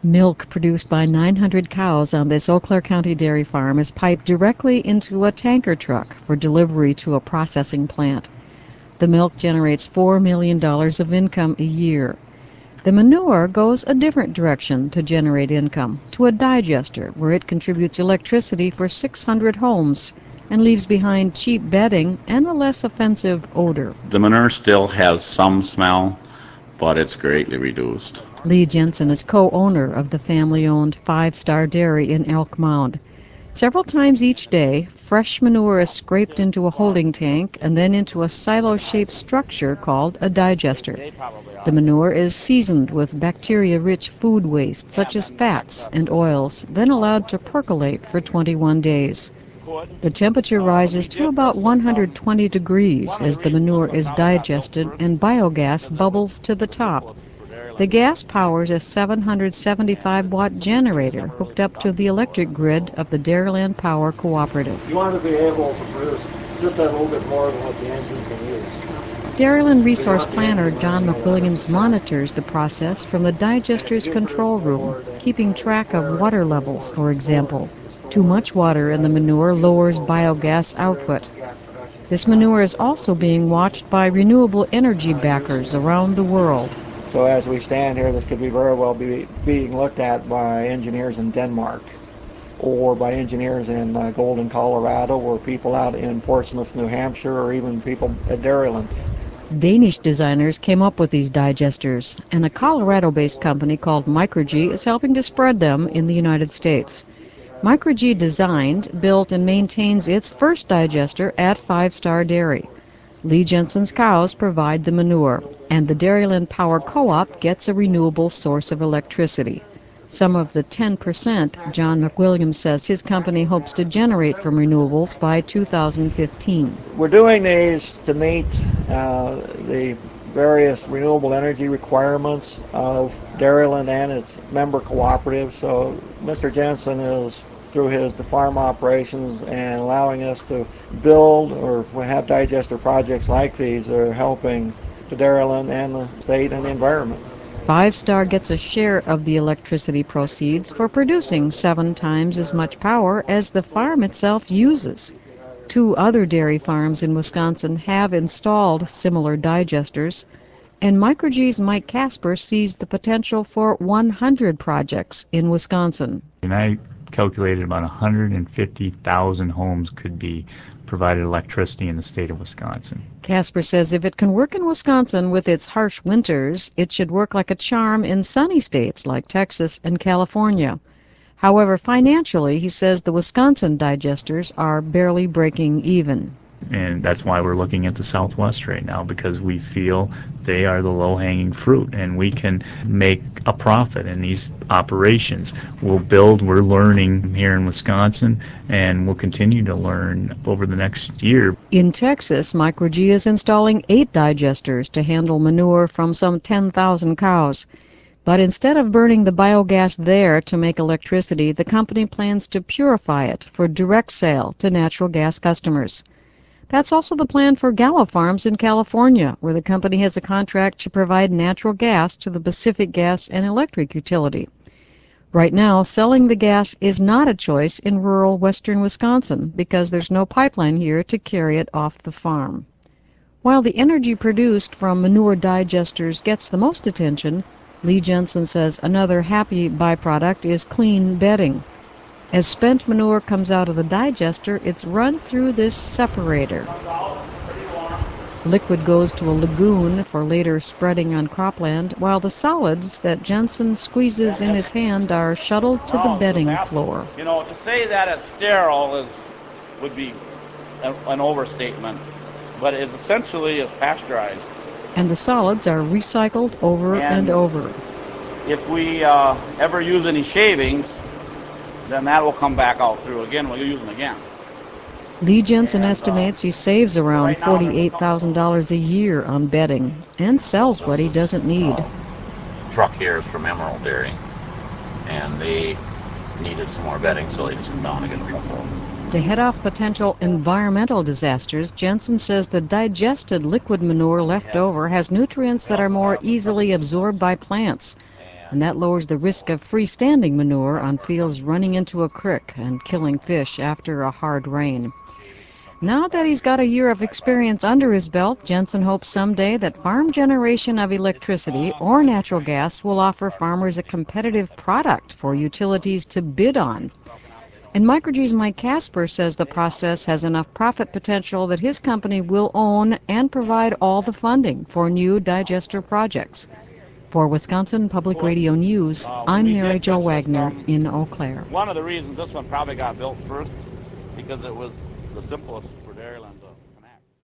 Milk produced by 900 cows on this Eau Claire County dairy farm is piped directly into a tanker truck for delivery to a processing plant. The milk generates $4 million of income a year. The manure goes a different direction to generate income, to a digester where it contributes electricity for 600 homes and leaves behind cheap bedding and a less offensive odor. The manure still has some smell, but it's greatly reduced. Lee Jensen is co-owner of the family-owned Five Star Dairy in Elk Mound. Several times each day, fresh manure is scraped into a holding tank and then into a silo-shaped structure called a digester. The manure is seasoned with bacteria-rich food waste, such as fats and oils, then allowed to percolate for 21 days. The temperature rises to about 120 degrees as the manure is digested and biogas bubbles to the top. The gas powers a 775-watt generator hooked up to the electric grid of the Dairyland Power Cooperative. You want to be able to produce just a little bit more than what the engine can use. Dairyland resource planner John McWilliams monitors the process from the digester's control room, keeping track of water levels, for example. Too much water in the manure lowers biogas output. This manure is also being watched by renewable energy backers around the world. So as we stand here, this could be very well being looked at by engineers in Denmark or by engineers in Golden, Colorado, or people out in Portsmouth, New Hampshire, or even people at Dairyland. Danish designers came up with these digesters, and a Colorado-based company called Microgy is helping to spread them in the United States. Microgy designed, built, and maintains its first digester at Five Star Dairy. Lee Jensen's cows provide the manure, and the Dairyland Power Co-op gets a renewable source of electricity. Some of the 10% John McWilliams says his company hopes to generate from renewables by 2015. We're doing these to meet the various renewable energy requirements of Dairyland and its member cooperatives. So Mr. Jensen is, through his farm operations and allowing us to build or have digester projects like these, are helping the Dairyland and the state and the environment. Five Star gets a share of the electricity proceeds for producing 7 times as much power as the farm itself uses. 2 other dairy farms in Wisconsin have installed similar digesters, and Microgy's Mike Casper sees the potential for 100 projects in Wisconsin. And I calculated about 150,000 homes could be provided electricity in the state of Wisconsin. Casper says if it can work in Wisconsin with its harsh winters, it should work like a charm in sunny states like Texas and California. However, financially, he says the Wisconsin digesters are barely breaking even. And that's why we're looking at the Southwest right now, because we feel they are the low-hanging fruit, and we can make a profit in these operations. We're learning here in Wisconsin, and we'll continue to learn over the next year. In Texas, Microgy is installing 8 digesters to handle manure from some 10,000 cows. But instead of burning the biogas there to make electricity, the company plans to purify it for direct sale to natural gas customers. That's also the plan for Gallo Farms in California, where the company has a contract to provide natural gas to the Pacific Gas and Electric utility. Right now, selling the gas is not a choice in rural western Wisconsin because there's no pipeline here to carry it off the farm. While the energy produced from manure digesters gets the most attention, Lee Jensen says another happy byproduct is clean bedding. As spent manure comes out of the digester, it's run through this separator. Liquid goes to a lagoon for later spreading on cropland, while the solids that Jensen squeezes in his hand are shuttled to the bedding floor. You know, to say that it's sterile would be an overstatement, but it essentially is pasteurized. And the solids are recycled over and over. If we ever use any shavings, then that will come back out through again. We'll use them again. Lee Jensen estimates he saves around $48,000 a year on bedding and sells what he doesn't need. Truck here is from Emerald Dairy, and they needed some more bedding, so they just come down and get a truck full. To head off potential environmental disasters, Jensen says the digested liquid manure left over has nutrients that are more easily absorbed by plants. and that lowers the risk of freestanding manure on fields running into a creek and killing fish after a hard rain. Now that he's got a year of experience under his belt, Jensen hopes someday that farm generation of electricity or natural gas will offer farmers a competitive product for utilities to bid on. And Microg's Mike Casper says the process has enough profit potential that his company will own and provide all the funding for new digester projects. For Wisconsin Public Radio News, I'm Mary Jo Wagner in Eau Claire. One of the reasons this one probably got built first, because it was the simplest for